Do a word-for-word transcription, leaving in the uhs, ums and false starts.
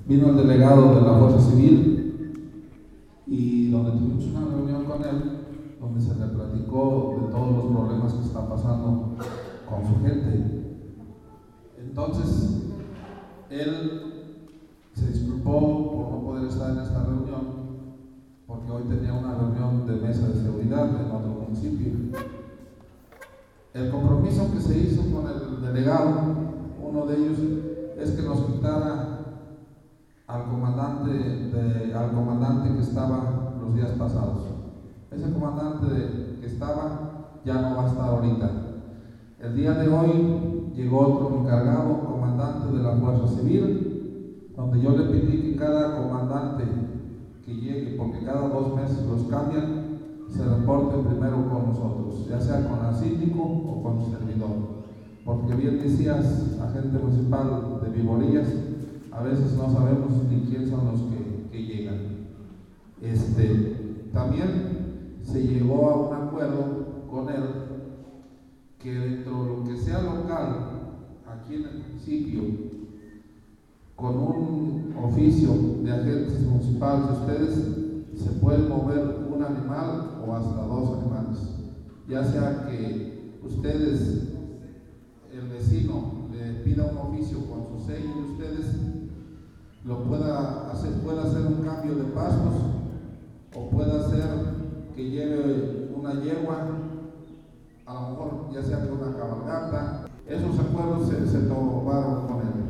vino el delegado de la Fuerza Civil y donde tuvimos una reunión con él, donde se le platicó de todos los problemas que están pasando con su gente. Entonces, él se disculpó por no poder estar en esta reunión, porque hoy tenía una reunión de mesa de seguridad en otro municipio. El compromiso que se hizo con el delegado, uno de ellos, es que nos quitara al comandante, de, al comandante que estaba los días pasados. Ese comandante de, que estaba ya no va a estar ahorita. El día de hoy llegó otro encargado, comandante de la Fuerza Civil, donde yo le pedí que cada comandante que llegue, porque cada dos meses los cambian, se reporte primero con nosotros, ya sea con el síndico o con el servidor. Porque bien decías, agente municipal de Viborillas, a veces no sabemos ni quién son los que, que llegan. Este, también se llegó a un acuerdo con él que dentro de lo que sea local, aquí en el municipio, con un oficio de agentes municipales, ustedes se pueden mover un animal o hasta dos animales, ya sea que ustedes, el vecino, le pida un oficio con su sello y ustedes lo pueda hacer, pueda hacer un cambio de pastos, o pueda hacer que lleve una yegua, a lo mejor ya sea que una cabalgata. Esos acuerdos se, se tomaron con él.